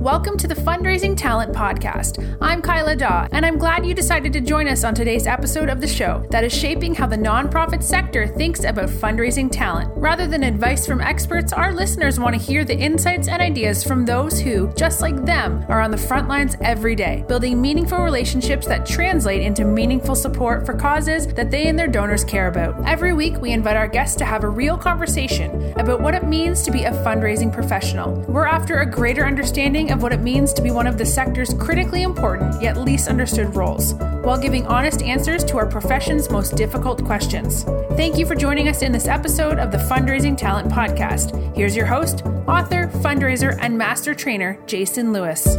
Welcome to the Fundraising Talent Podcast. I'm Kyla Daw, and I'm glad you decided to join us on today's episode of the show that is shaping how the nonprofit sector thinks about fundraising talent. Rather than advice from experts, our listeners want to hear the insights and ideas from those who, just like them, are on the front lines every day, building meaningful relationships that translate into meaningful support for causes that they and their donors care about. Every week, we invite our guests to have a real conversation about what it means to be a fundraising professional. We're after a greater understanding of what it means to be one of the sector's critically important yet least understood roles, while giving honest answers to our profession's most difficult questions. Thank you for joining us in this episode of the Fundraising Talent Podcast. Here's your host, author, fundraiser, and master trainer, Jason Lewis.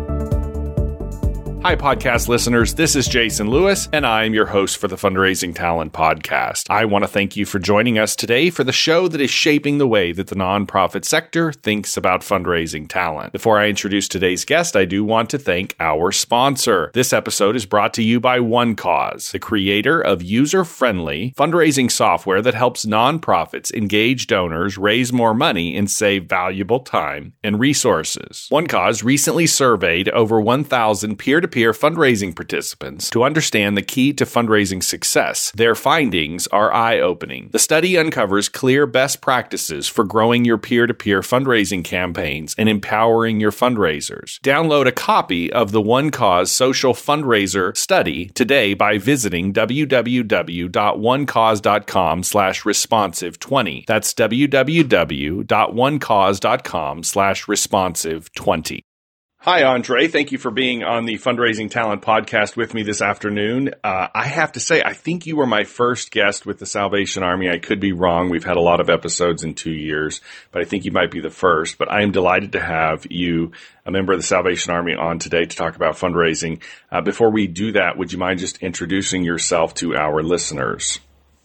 Hi, podcast listeners. This is Jason Lewis, and I am your host for the Fundraising Talent Podcast. I want to thank you for joining us today for the show that is shaping the way that the nonprofit sector thinks about fundraising talent. Before I introduce today's guest, I do want to thank our sponsor. This episode is brought to you by OneCause, the creator of user-friendly fundraising software that helps nonprofits engage donors, raise more money, and save valuable time and resources. OneCause recently surveyed over 1,000 peer-to-peer fundraising participants to understand the key to fundraising success. Their findings are eye-opening. The study uncovers clear best practices for growing your peer-to-peer fundraising campaigns and empowering your fundraisers. Download a copy of the OneCause Social Fundraiser Study today by visiting www.onecause.com/responsive20. That's www.onecause.com/responsive20. Hi, Andre. Thank you for being on the Fundraising Talent Podcast with me this afternoon. I have to say, I think you were my first guest with the Salvation Army. I could be wrong. We've had a lot of episodes in 2 years, but I think you might be the first. But I am delighted to have you, a member of the Salvation Army, on today to talk about fundraising. Before we do that, would you mind just introducing yourself to our listeners?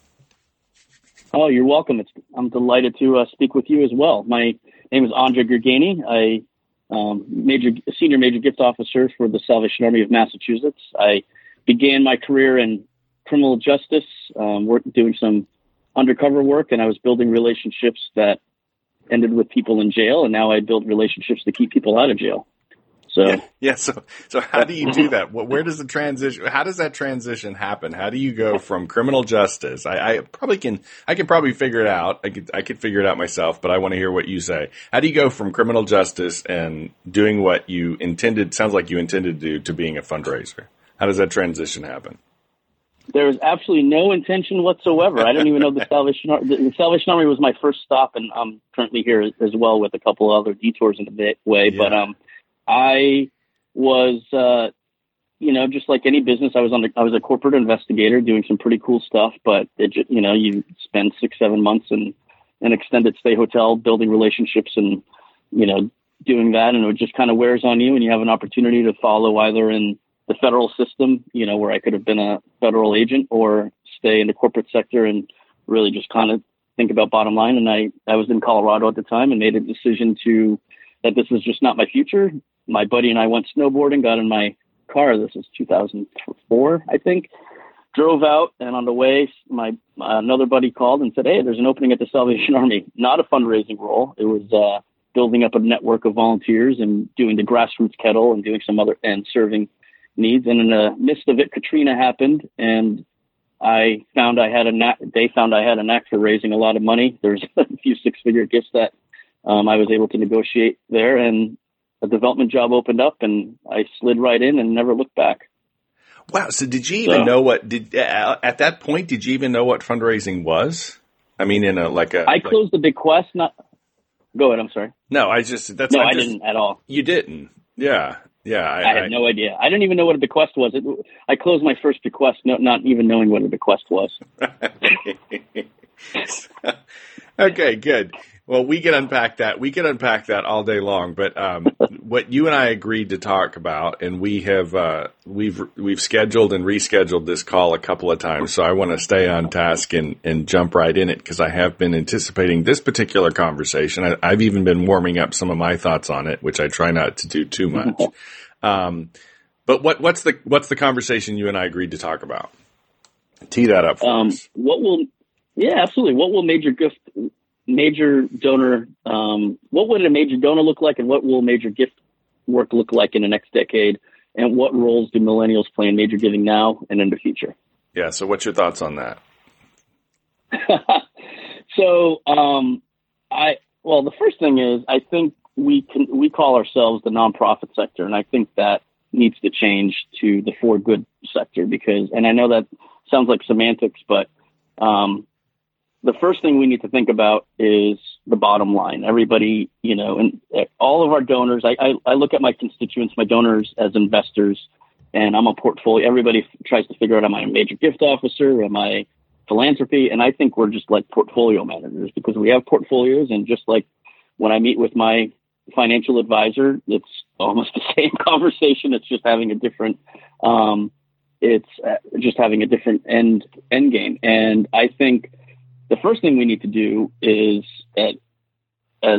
Oh, you're welcome. I'm delighted to speak with you as well. My name is Andre Gergani. Senior Major Gift Officer for the Salvation Army of Massachusetts. I began my career in criminal justice, doing some undercover work, and I was building relationships that ended with people in jail, and now I build relationships to keep people out of jail. So So how do you do that? Where does the transition? How does that transition happen? How do you go from criminal justice? I can probably figure it out. I could figure it out myself, but I want to hear what you say. How do you go from criminal justice and doing what you intended? Sounds like you intended to do, to being a fundraiser. How does that transition happen? There was absolutely no intention whatsoever. I didn't even know the Salvation Army. The Salvation Army was my first stop, and I'm currently here as well with a couple of other detours in the way. Yeah. But I was, just like any business, I was a corporate investigator doing some pretty cool stuff, but you spend 6-7 months in an extended stay hotel building relationships and, doing that. And it just kind of wears on you, and you have an opportunity to follow either in the federal system, where I could have been a federal agent, or stay in the corporate sector and really just kind of think about bottom line. And I was in Colorado at the time and made a decision that this was just not my future. My buddy and I went snowboarding, got in my car. This is 2004, I think. Drove out, and on the way, another buddy called and said, "Hey, there's an opening at the Salvation Army." Not a fundraising role. It was building up a network of volunteers and doing the grassroots kettle and doing some other and serving needs. And in the midst of it, Katrina happened, and I found I had a knack. They found I had a knack for raising a lot of money. There's a few six-figure gifts that I was able to negotiate there, and a development job opened up, and I slid right in and never looked back. Wow. So did you even know at that point, did you even know what fundraising was? I mean, I closed the bequest. Go ahead. I'm sorry. No, I didn't at all. You didn't. Yeah. Yeah. I had no idea. I didn't even know what a bequest was. I closed my first bequest, not even knowing what a bequest was. Okay, good. Well, we can unpack that. We can unpack that all day long. But what you and I agreed to talk about, and we have we've scheduled and rescheduled this call a couple of times. So I want to stay on task and jump right in it, because I have been anticipating this particular conversation. I've even been warming up some of my thoughts on it, which I try not to do too much. But what's the conversation you and I agreed to talk about? Tee that up for us. Absolutely. What will major donor, what would a major donor look like, and what will major gift work look like in the next decade? And what roles do millennials play in major giving now and in the future? Yeah. So what's your thoughts on that? So, the first thing is, I think we call ourselves the nonprofit sector, and I think that needs to change to the for good sector and I know that sounds like semantics, but the first thing we need to think about is the bottom line. Everybody, and all of our donors, I look at my constituents, my donors as investors, and I'm a portfolio. Everybody tries to figure out, am I a major gift officer? Am I philanthropy? And I think we're just like portfolio managers because we have portfolios. And just like when I meet with my financial advisor, it's almost the same conversation. It's just having a different, end game. And I think the first thing we need to do is, as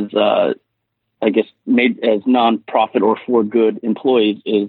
nonprofit or for good employees, is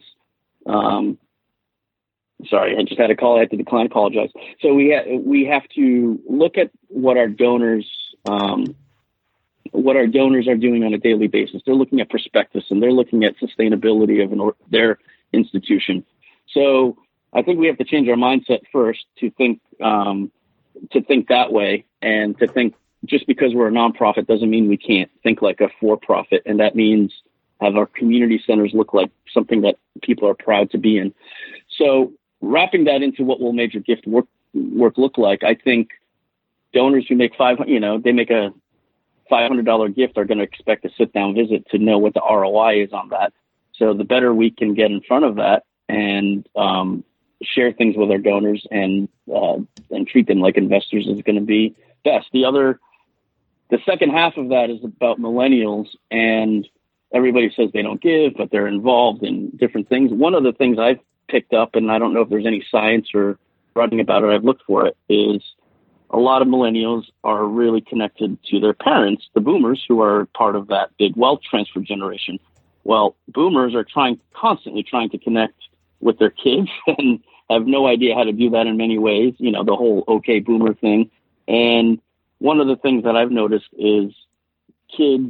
sorry, I just had a call. I had to decline. Apologize. So we have to look at what our donors are doing on a daily basis. They're looking at prospectus and they're looking at sustainability of their institution. So I think we have to change our mindset first to think that way, and to think just because we're a nonprofit doesn't mean we can't think like a for-profit. And that means have our community centers look like something that people are proud to be in. So wrapping that into what will major gift work look like, I think donors who make they make a $500 gift are going to expect a sit-down visit to know what the ROI is on that. So the better we can get in front of that and share things with our donors and treat them like investors is going to be best. The second half of that is about millennials, and everybody says they don't give, but they're involved in different things. One of the things I've picked up, and I don't know if there's any science or writing about it, I've looked for it, is a lot of millennials are really connected to their parents, the boomers, who are part of that big wealth transfer generation. Well, boomers are constantly trying to connect with their kids and have no idea how to do that in many ways, the whole okay boomer thing. And one of the things that I've noticed is kids,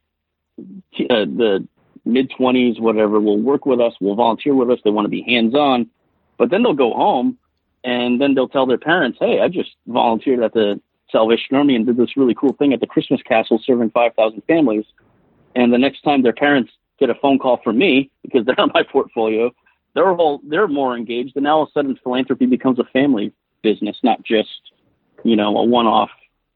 the mid-20s, whatever, will work with us, will volunteer with us. They want to be hands-on, but then they'll go home and then they'll tell their parents, hey, I just volunteered at the Salvation Army and did this really cool thing at the Christmas Castle serving 5,000 families. And the next time their parents get a phone call from me because they're on my portfolio, they're more engaged. And now all of a sudden philanthropy becomes a family business, not just, a one-off.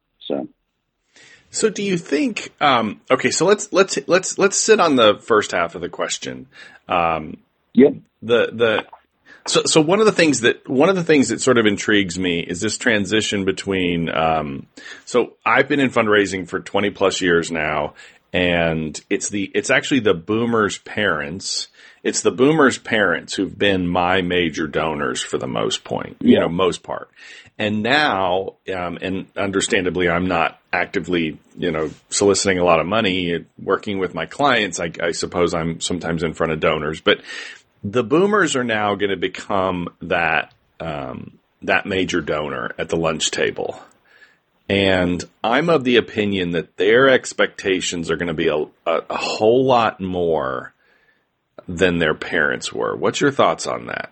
So do you think, okay, so let's sit on the first half of the question. Yep. So one of the things that sort of intrigues me is this transition between, so I've been in fundraising for 20 plus years now, and it's actually the boomers' parents. It's the boomers' parents who've been my major donors for the most part. And now, and understandably, I'm not actively, soliciting a lot of money, working with my clients. I suppose I'm sometimes in front of donors, but the boomers are now going to become that major donor at the lunch table. And I'm of the opinion that their expectations are going to be a whole lot more than their parents were. What's your thoughts on that?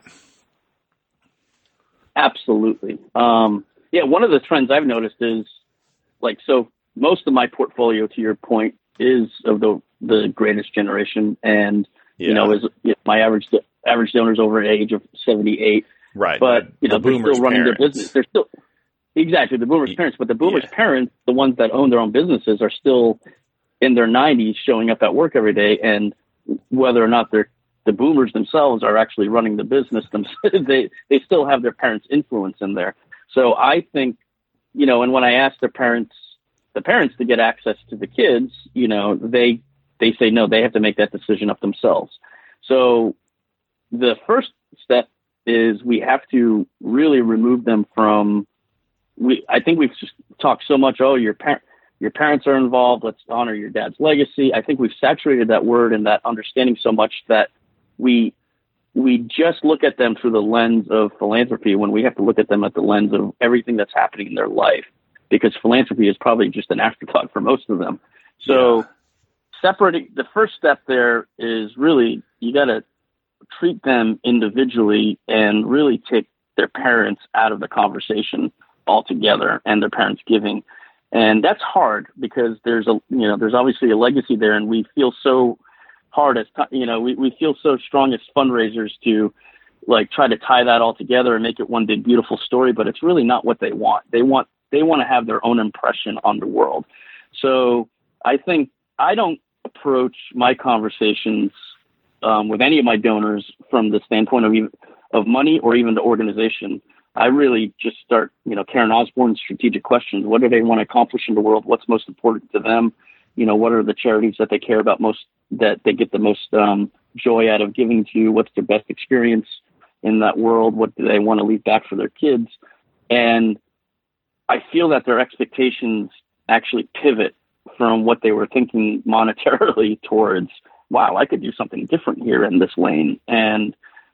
Absolutely. One of the trends I've noticed is so most of my portfolio, to your point, is of the greatest generation. And, my average donors over the age of 78. Right. But, they're still running parents. their business. They're still, exactly, the boomers' parents. But the boomers' parents, the ones that own their own businesses, are still in their 90s showing up at work every day. And whether or not the boomers themselves are actually running the business themselves, they still have their parents' influence in there. So I think, and when I ask the parents to get access to the kids, they say no, they have to make that decision up themselves. So the first step is we have to really remove them from, I think we've just talked so much, your parents are involved, let's honor your dad's legacy. I think we've saturated that word and that understanding so much that we just look at them through the lens of philanthropy when we have to look at them at the lens of everything that's happening in their life, because philanthropy is probably just an afterthought for most of them. So separating, the first step there is really, you got to treat them individually and really take their parents out of the conversation altogether, and their parents giving. And that's hard because there's obviously a legacy there, and we feel so hard we feel so strong as fundraisers to like try to tie that all together and make it one big beautiful story, but it's really not what they want. They want to have their own impression on the world. So I think I don't approach my conversations with any of my donors from the standpoint of money or even the organization. I really just start, Karen Osborne's strategic questions. What do they want to accomplish in the world? What's most important to them? What are the charities that they care about most, that they get the most joy out of giving to? What's their best experience in that world? What do they want to leave back for their kids? And I feel that their expectations actually pivot from what they were thinking monetarily towards, wow, I could do something different here in this lane. And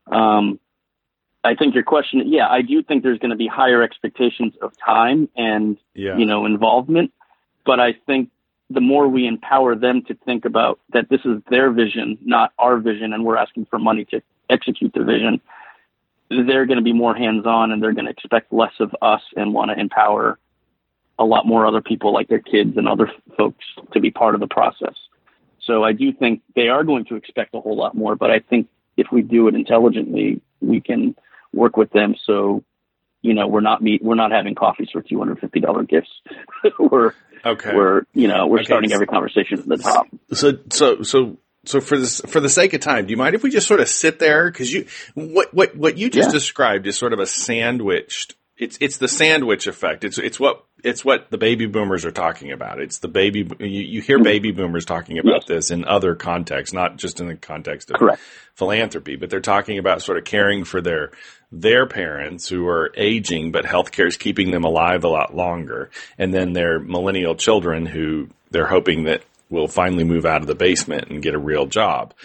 I think your question, I do think there's going to be higher expectations of time and, involvement. But I think the more we empower them to think about that this is their vision, not our vision, and we're asking for money to execute the vision, they're going to be more hands-on, and they're going to expect less of us and want to empower a lot more other people like their kids and other folks to be part of the process. So I do think they are going to expect a whole lot more, but I think if we do it intelligently, we can work with them. So, we're not having coffees for $250 gifts. We're starting every conversation from the top. So for the sake of time, do you mind if we just sort of sit there? Cause what you just described is sort of a sandwiched, it's the sandwich effect. It's what the baby boomers are talking about. It's the you hear baby boomers talking about this in other contexts, not just in the context of philanthropy, but they're talking about sort of caring for their parents who are aging, but healthcare is keeping them alive a lot longer. And then their millennial children who they're hoping that will finally move out of the basement and get a real job.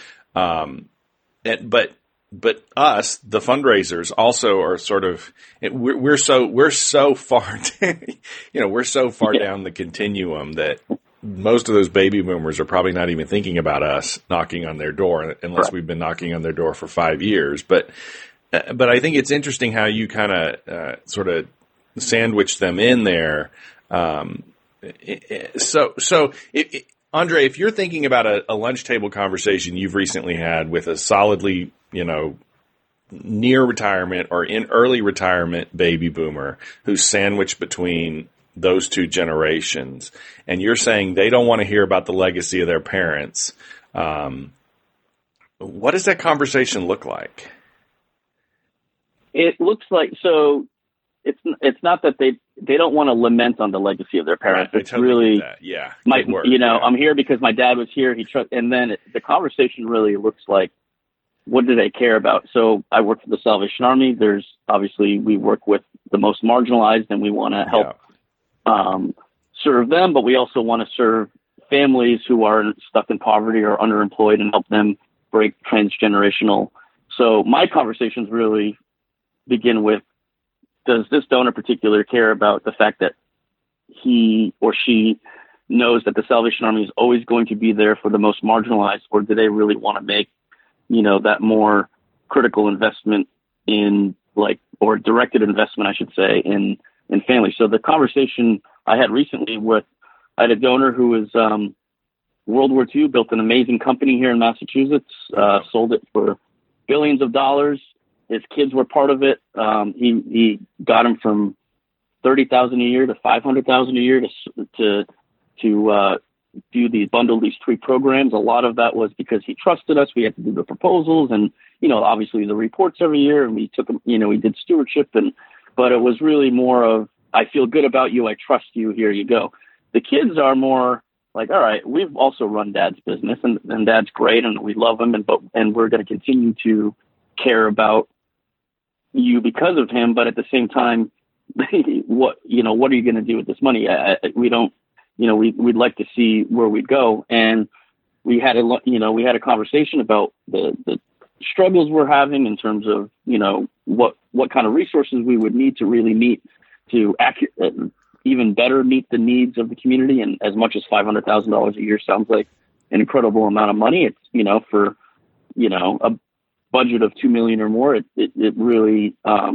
But us, the fundraisers, also are sort of we're so far down the continuum that most of those baby boomers are probably not even thinking about us knocking on their door unless we've been knocking on their door for 5 years. But I think it's interesting how you kind of sort of sandwich them in there. Andre, if you're thinking about a lunch table conversation you've recently had with a solidly, near retirement or in early retirement baby boomer who's sandwiched between those two generations, and you're saying they don't want to hear about the legacy of their parents, what does that conversation look like? It looks like, so it's not that they don't want to lament on the legacy of their parents. Right, it's really, I'm here because my dad was here. And then the conversation really looks like, what do they care about? So I work for the Salvation Army. There's obviously, we work with the most marginalized, and we want to help serve them, but we also want to serve families who are stuck in poverty or underemployed and help them break transgenerational. So my conversations really begin with, does this donor particular care about the fact that he or she knows that the Salvation Army is always going to be there for the most marginalized, or do they really want to make, that more critical investment in or directed investment, I should say, in families? So the conversation I had recently I had a donor who was World War II, built an amazing company here in Massachusetts, sold it for billions of dollars. His kids were part of it. He got him from $30,000 a year to $500,000 a year to bundle these 3 programs. A lot of that was because he trusted us. We had to do the proposals and, obviously the reports every year, and we took them, we did stewardship, but it was really more of, I feel good about you. I trust you. Here you go. The kids are more like, all right, we've also run Dad's business, and Dad's great, and we love him, and we're going to continue to care about you because of him. But at the same time, what are you going to do with this money? We don't, we'd like to see where we'd go. And we had a conversation about the struggles we're having in terms of, what kind of resources we would need to really meet to even better meet the needs of the community. And as much as $500,000 a year sounds like an incredible amount of money. It's, for, a budget of $2 million or more, it really,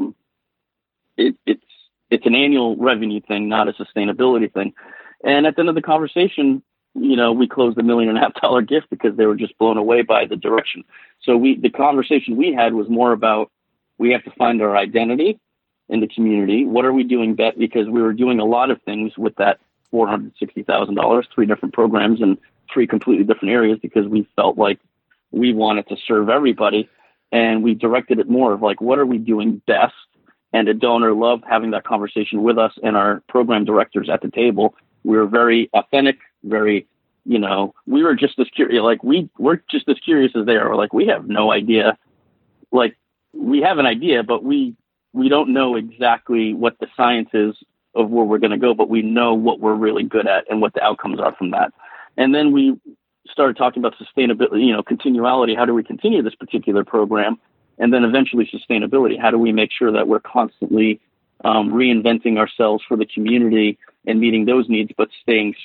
it's an annual revenue thing, not a sustainability thing. And at the end of the conversation, we closed $1.5 million gift because they were just blown away by the direction. So the conversation we had was more about, we have to find our identity in the community. What are we doing best? Because we were doing a lot of things with that $460,000, 3 different programs in 3 completely different areas, because we felt like we wanted to serve everybody. And we directed it more of like, what are we doing best? And a donor loved having that conversation with us and our program directors at the table. We were very authentic, very, we were just as curious, like we're just as curious as they are. We're like, we have no idea. Like, we have an idea, but we don't know exactly what the science is of where we're going to go, but we know what we're really good at and what the outcomes are from that. And then we started talking about sustainability, continuality. How do we continue this particular program? And then eventually sustainability. How do we make sure that we're constantly reinventing ourselves for the community and meeting those needs, but staying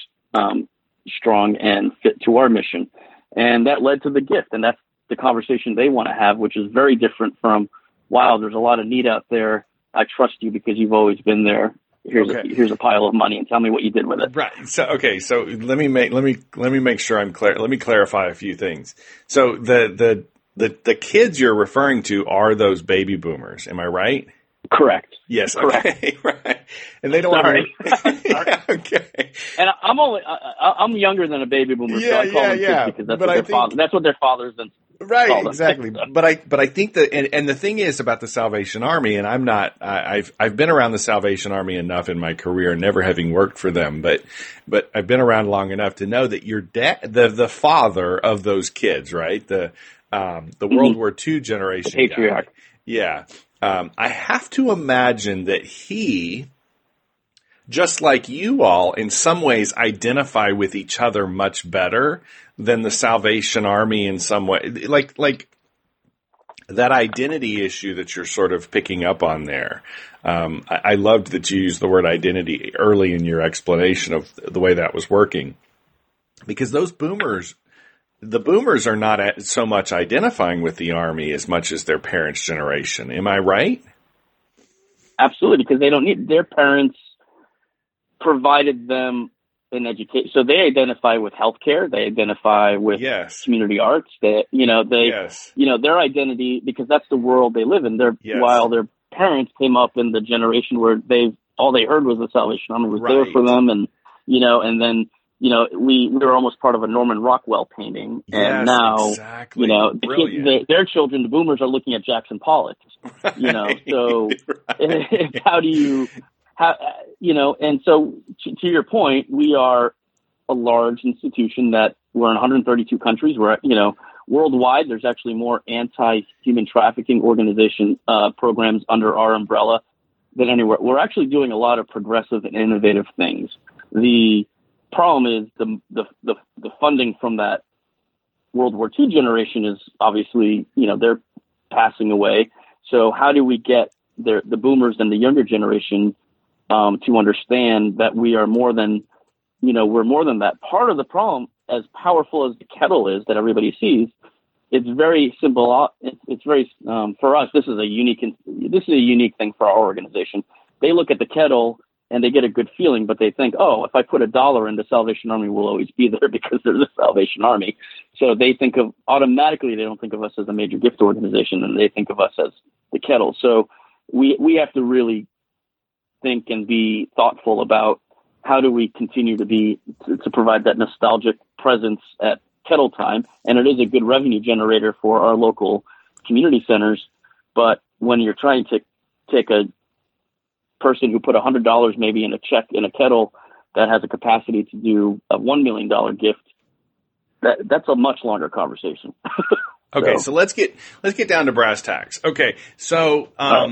strong and fit to our mission? And that led to the gift. And that's the conversation they want to have, which is very different from, wow, there's a lot of need out there. I trust you because you've always been there. Here's a pile of money and tell me what you did with it. Right. So let me make sure I'm clear. Let me clarify a few things. So the kids you're referring to are those baby boomers. Am I right? Correct. Yes. Correct. Okay. Right. And they don't Sorry. Yeah, okay. And I'm younger than a baby boomer. So I call them kids because that's what their fathers and right, exactly. But I think that, and the thing is about the Salvation Army, and I've been around the Salvation Army enough in my career, never having worked for them, but I've been around long enough to know that your dad, the father of those kids, right? The World War II generation, the patriarch. Guy, yeah. I have to imagine that he, just like you all, in some ways identify with each other much better than the Salvation Army in some way. Like that identity issue that you're sort of picking up on there. I loved that you used the word identity early in your explanation of the way that was working. Because the boomers are not so much identifying with the Army as much as their parents' generation. Am I right? Absolutely, because they don't need, their parents provided them an education. So they identify with healthcare. They identify with community arts. Their identity, because that's the world they live in. While their parents came up in the generation where all they heard was the Salvation Army was there for them. And, and then, we were almost part of a Norman Rockwell painting. And now, exactly. Their children, the boomers, are looking at Jackson Pollock, so how do you, and so to your point, we are a large institution that we're in 132 countries. We're, worldwide, there's actually more anti-human trafficking organization programs under our umbrella than anywhere. We're actually doing a lot of progressive and innovative things. The problem is the funding from that World War II generation is obviously, they're passing away. So how do we get the boomers and the younger generation to understand that we are more than, we're more than that? Part of the problem, as powerful as the kettle is that everybody sees, it's very simple. It's very, for us, this is a unique thing for our organization. They look at the kettle and they get a good feeling, but they think, oh, if I put $1 into Salvation Army, we'll always be there because there's a Salvation Army. So they think automatically, they don't think of us as a major gift organization, and they think of us as the kettle. So we have to really think and be thoughtful about how do we continue to provide that nostalgic presence at kettle time. And it is a good revenue generator for our local community centers. But when you're trying to take a person who put $100 maybe in a kettle that has a capacity to do a $1 million gift, that's a much longer conversation. Okay. So let's get down to brass tacks. Okay. So,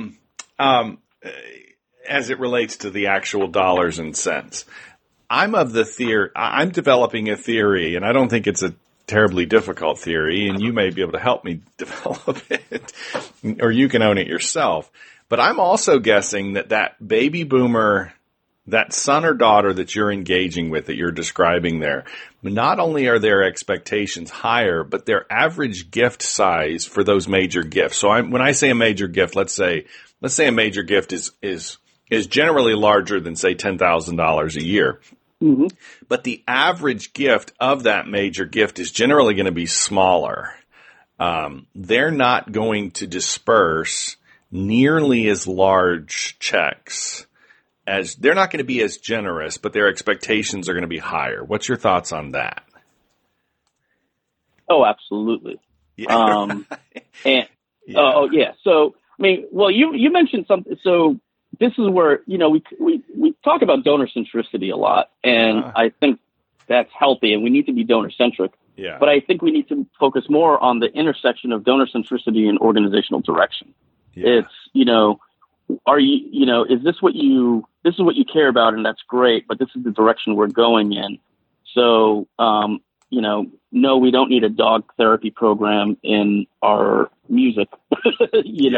as it relates to the actual dollars and cents, I'm developing a theory, and I don't think it's a terribly difficult theory, and you may be able to help me develop it, or you can own it yourself. But I'm also guessing that baby boomer that son or daughter that you're engaging with, that you're describing there, not only are their expectations higher, but their average gift size for those major gifts. So when I say a major gift, let's say a major gift is generally larger than, say, $10,000 a year. Mm-hmm. But the average gift of that major gift is generally going to be smaller. They're not going to disperse nearly as large checks. They're not going to be as generous, but their expectations are going to be higher. What's your thoughts on that? Oh, absolutely. Yeah. Oh, yeah. So, I mean, well, you mentioned something. So this is where, we talk about donor centricity a lot, and I think that's healthy, and we need to be donor centric. Yeah. But I think we need to focus more on the intersection of donor centricity and organizational direction. Yeah. It's, is this what you care about? And that's great, but this is the direction we're going in. So, no, we don't need a dog therapy program in our music, in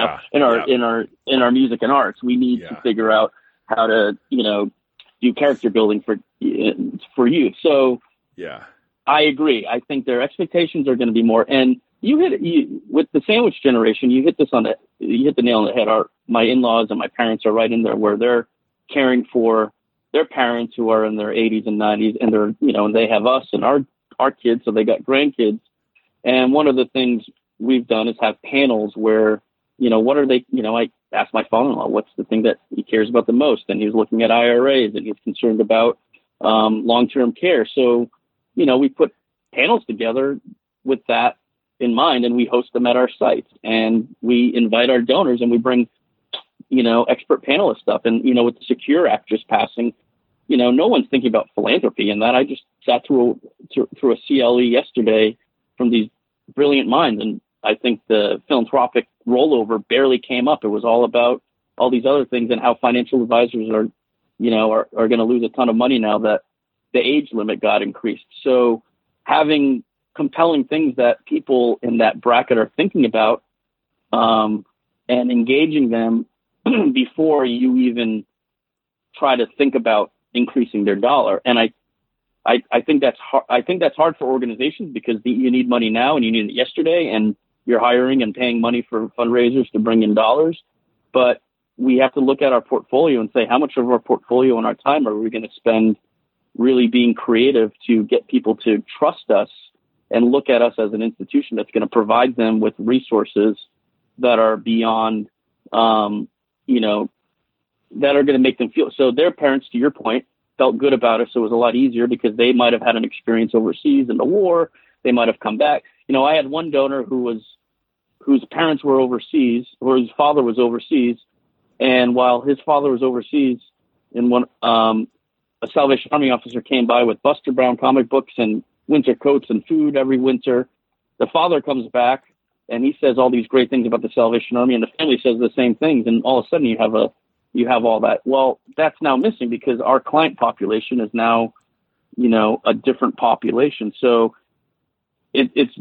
our music and arts. We need to figure out how to, do character building for youth. So yeah, I agree. I think their expectations are going to be more, and with the sandwich generation, you hit the nail on the head. My in-laws and my parents are right in there where they're caring for their parents who are in their 80s and 90s, and they're, and they have us and our kids, so they got grandkids. And one of the things we've done is have panels where, what are they, I asked my father-in-law, what's the thing that he cares about the most? And he's looking at IRAs, and he's concerned about long-term care. So, we put panels together with that in mind, and we host them at our sites, and we invite our donors, and we bring, expert panelist stuff. And, with the Secure Act just passing, no one's thinking about philanthropy and that. I just sat through a CLE yesterday from these brilliant minds, and I think the philanthropic rollover barely came up. It was all about all these other things and how financial advisors are going to lose a ton of money now that the age limit got increased. So having compelling things that people in that bracket are thinking about, and engaging them before you even try to think about increasing their dollar. And I think that's hard. I think that's hard for organizations because you need money now and you need it yesterday, and you're hiring and paying money for fundraisers to bring in dollars. But we have to look at our portfolio and say, how much of our portfolio and our time are we going to spend really being creative to get people to trust us and look at us as an institution that's going to provide them with resources that are beyond, that are going to make them feel. So their parents, to your point, felt good about us. So it was a lot easier because they might have had an experience overseas in the war. They might have come back. I had one donor whose parents were overseas, or his father was overseas. And while his father was overseas, a Salvation Army officer came by with Buster Brown comic books and winter coats and food every winter. The father comes back and he says all these great things about the Salvation Army, and the family says the same things. And all of a sudden you have all that. Well, that's now missing because our client population is now, a different population. So it's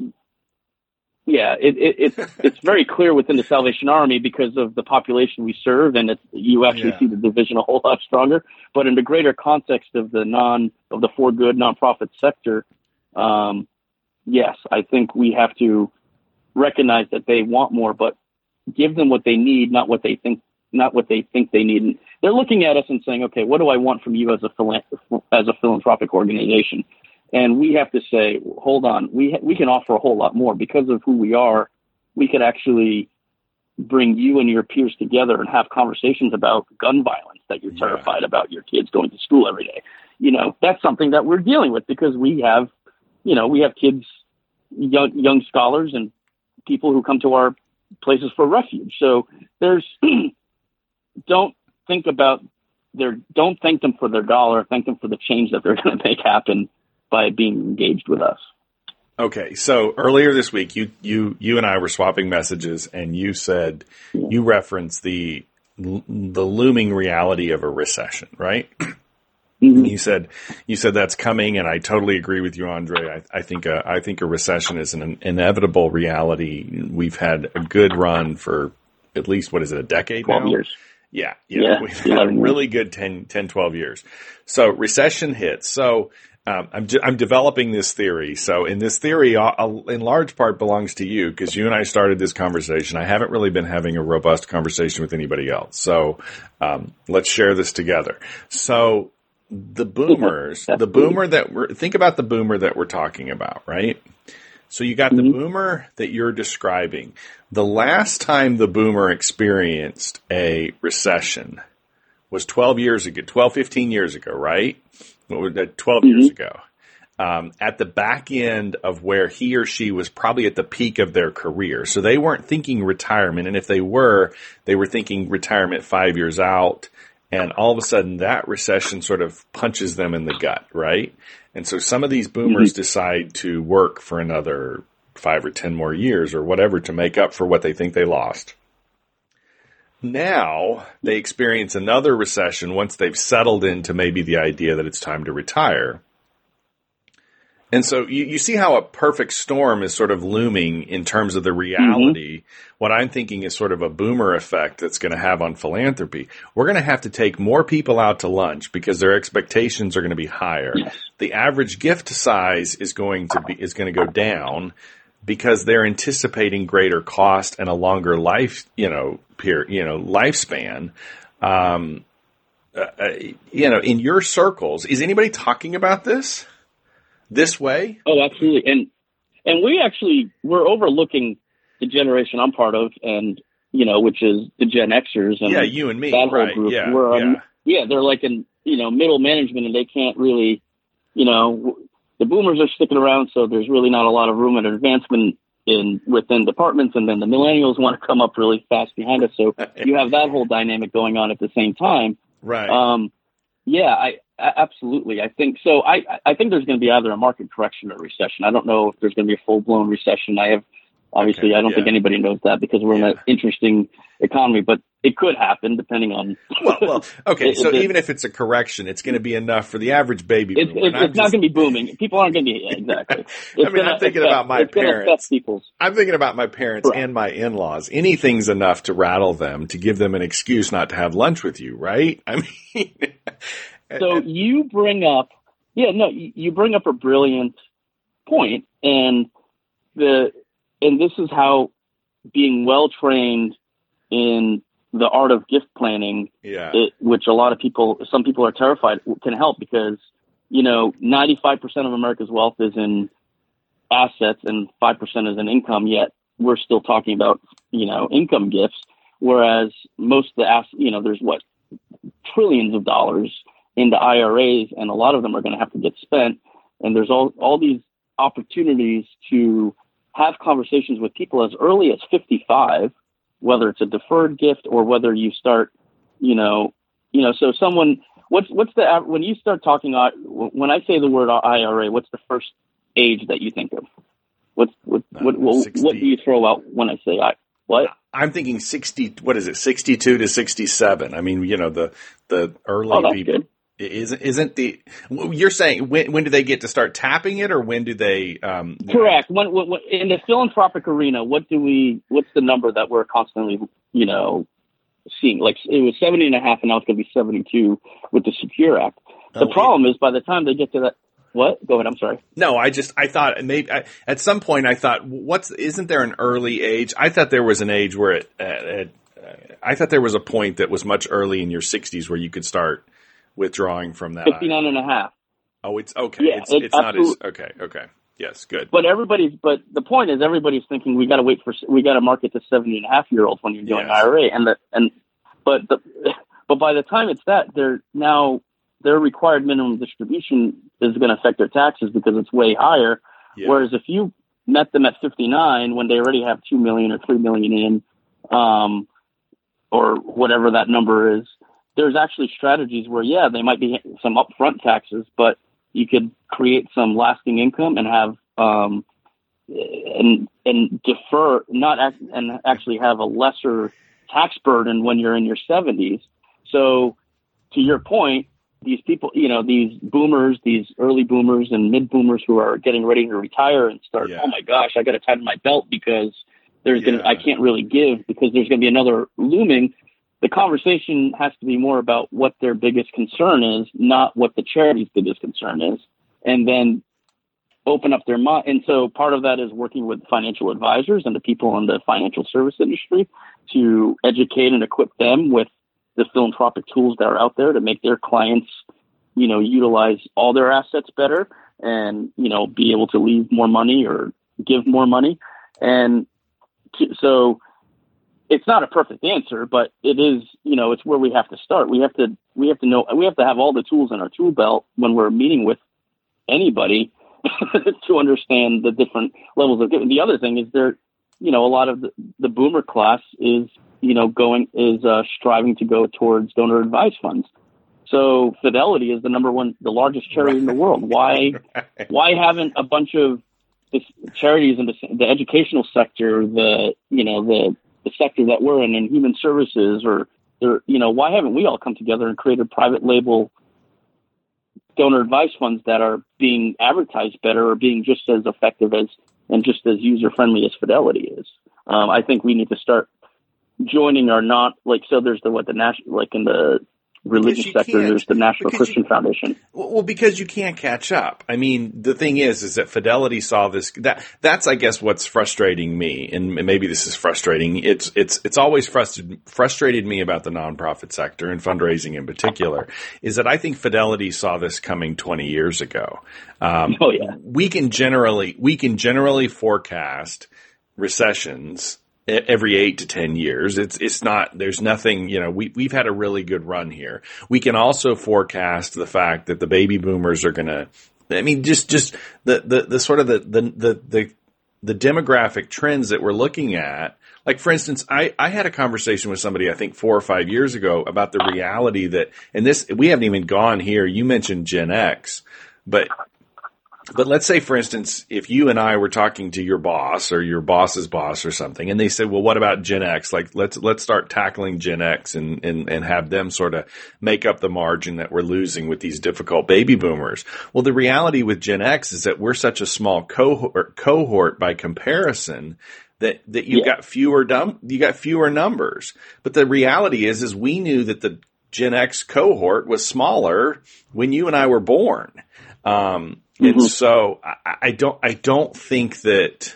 very clear within the Salvation Army because of the population we serve, and you actually see the division a whole lot stronger. But in the greater context of the for good nonprofit sector, yes, I think we have to recognize that they want more, but give them what they need, not what they think they need. And they're looking at us and saying, okay, what do I want from you as a philanthropic organization? And we have to say, hold on, we can offer a whole lot more because of who we are. We could actually bring you and your peers together and have conversations about gun violence that you're terrified about your kids going to school every day. That's something that we're dealing with because we have kids, young scholars and people who come to our places for refuge. So don't thank them for their dollar, thank them for the change that they're going to make happen by being engaged with us. Okay, so earlier this week, you and I were swapping messages, and you said you referenced the looming reality of a recession, right? Mm-hmm. You said that's coming, and I totally agree with you, Andre. I think a recession is an inevitable reality. We've had a good run for at least, a decade 12 now? years. Yeah. We've had 11 really good 10, 12 years. So recession hits. So I'm developing this theory. So in this theory, in large part belongs to you because you and I started this conversation. I haven't really been having a robust conversation with anybody else. So let's share this together. So the boomers, think about the boomer that we're talking about, right? So you got the boomer that you're describing. The last time the boomer experienced a recession was 15 years ago, right? What was that, 12 years ago? At the back end of where he or she was probably at the peak of their career. So they weren't thinking retirement. And if they were thinking retirement 5 years out. And all of a sudden that recession sort of punches them in the gut, right? And so some of these boomers decide to work for another 5 or 10 more years or whatever to make up for what they think they lost. Now they experience another recession once they've settled into maybe the idea that it's time to retire. And so you see how a perfect storm is sort of looming in terms of the reality. What I'm thinking is sort of a boomer effect that's going to have on philanthropy. We're going to have to take more people out to lunch because their expectations are going to be higher. Yes. The average gift size is going to go down because they're anticipating greater cost and a longer lifespan. In your circles, is anybody talking about this way? Oh, absolutely. And we're overlooking the generation I'm part of and, which is the Gen Xers. And you and me. That whole right. group. Yeah. They're like in, middle management and they can't really, the boomers are sticking around. So there's really not a lot of room and advancement within departments. And then the millennials want to come up really fast behind us. So you have that whole dynamic going on at the same time. Right. Absolutely. I think so. I think there's going to be either a market correction or a recession. I don't know if there's going to be a full blown recession. I don't think anybody knows that because we're in an interesting economy, but it could happen depending on. Well, okay. So even if it's a correction, it's going to be enough for the average baby boomer. It's not going to be booming. People aren't going to be exactly. I'm thinking about my parents. I'm thinking about my parents and my in-laws. Anything's enough to rattle them, to give them an excuse not to have lunch with you, right? I mean. So you bring up a brilliant point, and this is how being well trained in the art of gift planning, which some people are terrified, can help because 95% of America's wealth is in assets and 5% is in income. Yet we're still talking about income gifts, whereas most of the there's trillions of dollars into IRAs, and a lot of them are going to have to get spent. And there's all these opportunities to have conversations with people as early as 55, whether it's a deferred gift or whether you start, so someone, when you start talking, when I say the word IRA, what's the first age that you think of? What do you throw out when I say what? I'm thinking 62 to 67. I mean, the early people. Good. Isn't you're saying when do they get to start tapping it, or when do they? Correct. When in the philanthropic arena, what's the number that we're constantly seeing? Like it was 70 and a half, and now it's going to be 72 with the Secure Act. The problem is by the time they get to that. What? Go ahead. I'm sorry. No, I thought maybe at some point I thought, isn't there an early age? I thought there was an age where I thought there was a point that was much early in your 60s where you could start withdrawing from that. 59 and a half. Oh, it's okay. Yeah, it's not as okay. Okay. Yes. Good. But the point is everybody's thinking we got to market to 70 and a half year olds when you're doing IRA. But by the time it's that, their required minimum distribution is going to affect their taxes because it's way higher. Yeah. Whereas if you met them at 59 when they already have 2 million or 3 million in, or whatever that number is, there's actually strategies where, they might be some upfront taxes, but you could create some lasting income and have, and defer and actually have a lesser tax burden when you're in your 70s. So to your point, these people, these boomers, these early boomers and mid boomers who are getting ready to retire and start, oh my gosh, I got to tighten my belt because I can't really give because there's going to be another looming. the conversation has to be more about what their biggest concern is, not what the charity's biggest concern is, and then open up their mind. And so part of that is working with financial advisors and the people in the financial service industry to educate and equip them with the philanthropic tools that are out there to make their clients, utilize all their assets better and, be able to leave more money or give more money. And so it's not a perfect answer, but it is, it's where we have to start. We have to have all the tools in our tool belt when we're meeting with anybody to understand the different levels of giving. The other thing is a lot of the boomer class is, striving to go towards donor advised funds. So Fidelity is the largest charity in the world. Why haven't a bunch of charities in the educational sector, the sector that we're in human services, why haven't we all come together and created private label donor advised funds that are being advertised better or being just as effective as and just as user friendly as Fidelity is? I think we need to start joining there's the national, in the religious sector, there's the National Christian Foundation. Well, because you can't catch up. I mean, the thing is that Fidelity saw this. That's I guess what's frustrating me, and maybe this is frustrating. It's always frustrated me about the nonprofit sector and fundraising in particular, is that I think Fidelity saw this coming 20 years ago. We can generally forecast recessions every 8 to 10 years. It's not, there's nothing, we've had a really good run here. We can also forecast the fact that the baby boomers are going to, just the sort of the demographic trends that we're looking at. Like, for instance, I had a conversation with somebody, I think 4 or 5 years ago, about the reality that, and this, we haven't even gone here. You mentioned Gen X, but let's say, for instance, if you and I were talking to your boss or your boss's boss or something, and they said, well, what about Gen X? Like, let's start tackling Gen X and have them sort of make up the margin that we're losing with these difficult baby boomers. Well, the reality with Gen X is that we're such a small cohort by comparison that you got fewer numbers. But the reality is we knew that the Gen X cohort was smaller when you and I were born. And so I don't think that,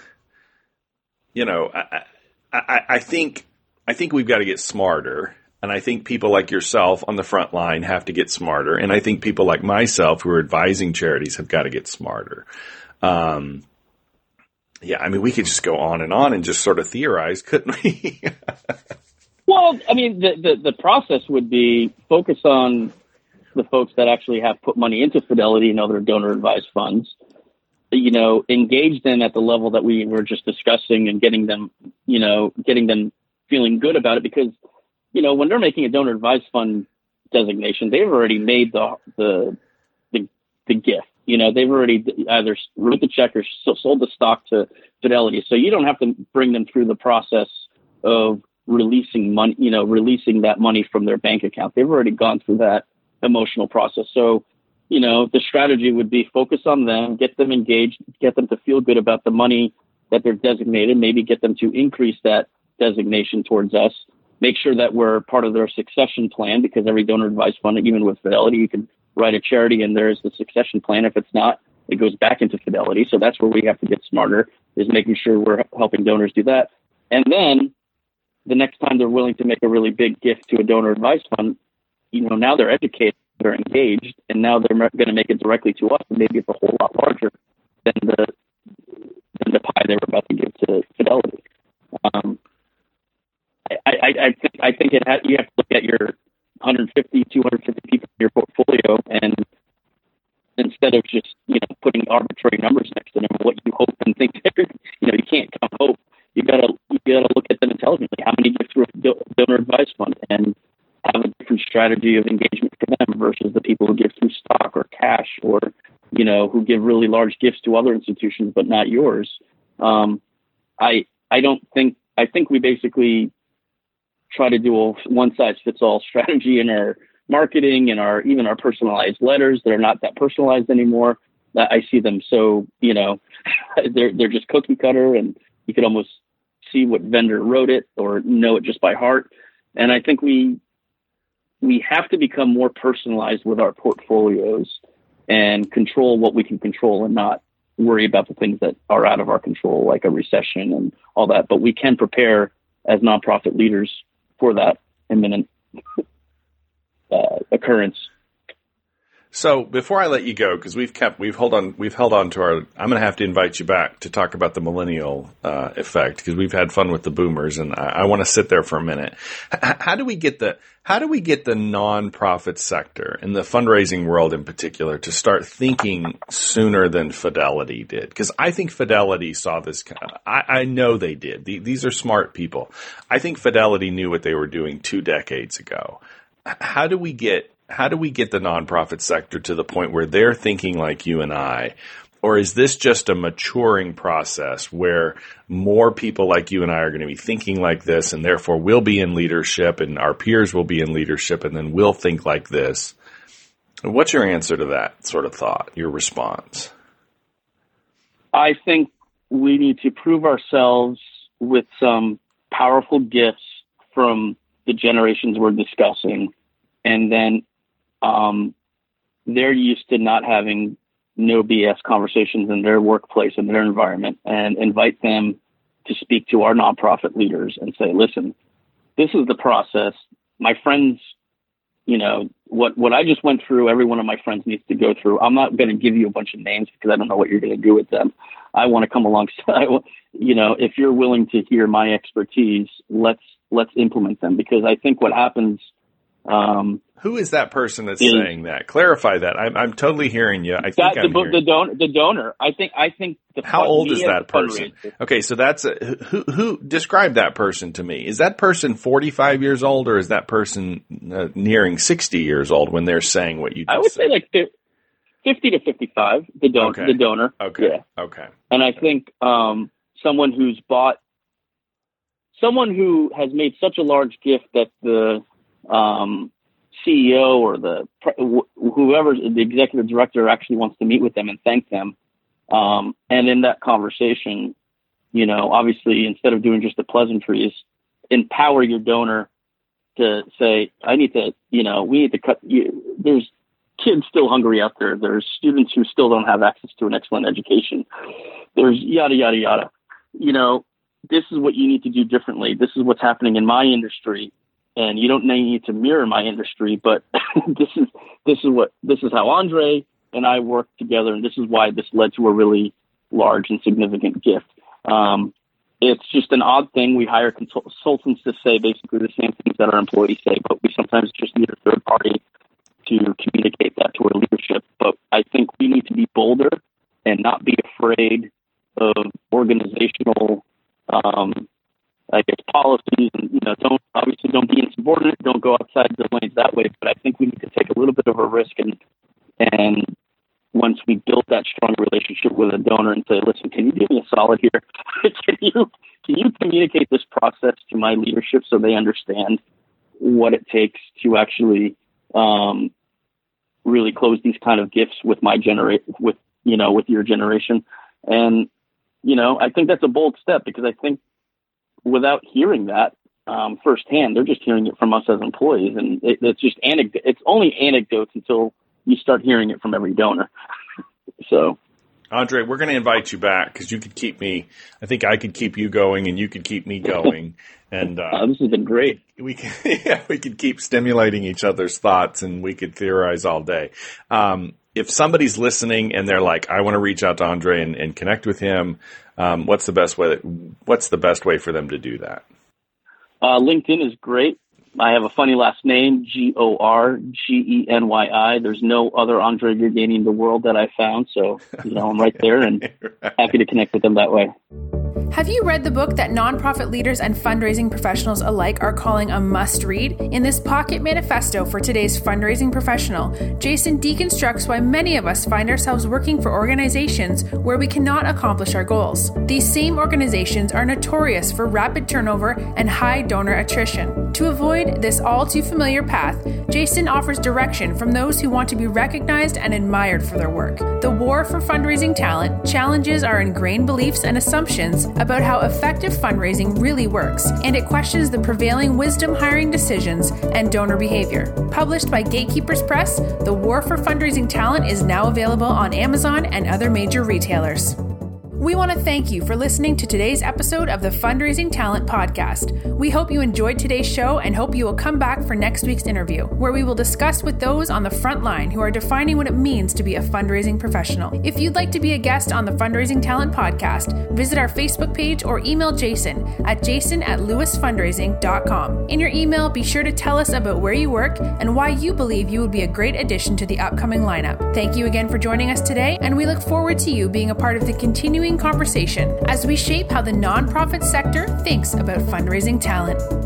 I think we've got to get smarter. And I think people like yourself on the front line have to get smarter. And I think people like myself who are advising charities have got to get smarter. We could just go on and just sort of theorize, couldn't we? Well, the process would be focus on the folks that actually have put money into Fidelity and other donor advised funds, engage them at the level that we were just discussing and getting them feeling good about it. Because, when they're making a donor advised fund designation, they've already made the gift. They've already either wrote the check or sold the stock to Fidelity. So you don't have to bring them through the process of releasing money, releasing that money from their bank account. They've already gone through that emotional process. So, the strategy would be focus on them, get them engaged, get them to feel good about the money that they're designated, maybe get them to increase that designation towards us, make sure that we're part of their succession plan, because every donor advised fund, even with Fidelity, you can write a charity and there's the succession plan. If it's not, it goes back into Fidelity. So that's where we have to get smarter, is making sure we're helping donors do that. And then the next time they're willing to make a really big gift to a donor advised fund, now they're educated, they're engaged, and now they're going to make it directly to us, and maybe it's a whole lot larger than the pie they were about to give to Fidelity. I think you have to look at your 150, 250 people in your portfolio, and instead of just putting arbitrary numbers next to them, what you hope and think. You can't count hope. You gotta look at them intelligently. How many give through a donor advised fund, and have a different strategy of engagement for them versus the people who give through stock or cash, or, who give really large gifts to other institutions, but not yours. I think we basically try to do a one size fits all strategy in our marketing and even our personalized letters. They're not that personalized anymore. I see them. So, they're just cookie cutter, and you could almost see what vendor wrote it or know it just by heart. And I think we have to become more personalized with our portfolios and control what we can control and not worry about the things that are out of our control, like a recession and all that. But we can prepare as nonprofit leaders for that imminent occurrence. So before I let you go, because we've held on to our, I'm going to have to invite you back to talk about the millennial effect, because we've had fun with the boomers, and I want to sit there for a minute. How do we get the nonprofit sector and the fundraising world in particular to start thinking sooner than Fidelity did? Because I think Fidelity saw this. I know they did. These are smart people. I think Fidelity knew what they were doing 2 decades ago. How do we get the nonprofit sector to the point where they're thinking like you and I? Or is this just a maturing process where more people like you and I are going to be thinking like this, and therefore we'll be in leadership and our peers will be in leadership, and then we'll think like this? What's your answer to that sort of thought, your response? I think we need to prove ourselves with some powerful gifts from the generations we're discussing. And then they're used to not having no BS conversations in their workplace and their environment, and invite them to speak to our nonprofit leaders and say, listen, this is the process. My friends, what I just went through, every one of my friends needs to go through. I'm not going to give you a bunch of names because I don't know what you're going to do with them. I want to come alongside, if you're willing to hear my expertise, let's implement them, because I think what happens, who is that person that's saying that? Clarify that. I'm totally hearing you. The donor. I think. How old is that person? Okay, so that's who. Describe that person to me. Is that person 45 years old, or is that person nearing 60 years old when they're saying what you just said? I would say like 50 to 55. The donor. Okay. The donor. Okay. Yeah. Okay. And I think someone who has made such a large gift that the CEO or whoever the executive director actually wants to meet with them and thank them. And in that conversation, obviously, instead of doing just the pleasantries, empower your donor to say, we need to cut you. There's kids still hungry out there. There's students who still don't have access to an excellent education. There's yada, yada, yada. This is what you need to do differently. This is what's happening in my industry. And you don't need to mirror my industry, but this is how Andre and I work together, and this is why this led to a really large and significant gift. It's just an odd thing. We hire consultants to say basically the same things that our employees say, but we sometimes just need a third party to communicate that to our leadership. But I think we need to be bolder and not be afraid of organizational policies, and don't be insubordinate, don't go outside the lanes that way. But I think we need to take a little bit of a risk, and once we build that strong relationship with a donor and say, listen, can you do me a solid here? Can you communicate this process to my leadership so they understand what it takes to actually really close these kind of gifts with with your generation? And I think that's a bold step, because I think without hearing that firsthand, they're just hearing it from us as employees, and it's just anecdote. It's only anecdotes until you start hearing it from every donor. So, Andre, we're going to invite you back because you could keep me. I think I could keep you going, and you could keep me going. And this has been great. We could keep stimulating each other's thoughts, and we could theorize all day. If somebody's listening and they're like, I want to reach out to Andre and connect with him, what's the best way for them to do that? LinkedIn is great. I have a funny last name, Gorgenyi. There's no other Andre Gurgany in the world that I found. So, I'm right there and happy to connect with them that way. Have you read the book that nonprofit leaders and fundraising professionals alike are calling a must-read? In this pocket manifesto for today's fundraising professional, Jason deconstructs why many of us find ourselves working for organizations where we cannot accomplish our goals. These same organizations are notorious for rapid turnover and high donor attrition. To avoid this all-too-familiar path, Jason offers direction from those who want to be recognized and admired for their work. The war for fundraising talent challenges our ingrained beliefs and assumptions about how effective fundraising really works, and it questions the prevailing wisdom hiring decisions and donor behavior. Published by Gatekeepers Press, The War for Fundraising Talent is now available on Amazon and other major retailers. We want to thank you for listening to today's episode of the Fundraising Talent Podcast. We hope you enjoyed today's show and hope you will come back for next week's interview, where we will discuss with those on the front line who are defining what it means to be a fundraising professional. If you'd like to be a guest on the Fundraising Talent Podcast, visit our Facebook page or email Jason at jason@lewisfundraising.com. In your email, be sure to tell us about where you work and why you believe you would be a great addition to the upcoming lineup. Thank you again for joining us today, and we look forward to you being a part of the continuing conversation as we shape how the nonprofit sector thinks about fundraising talent.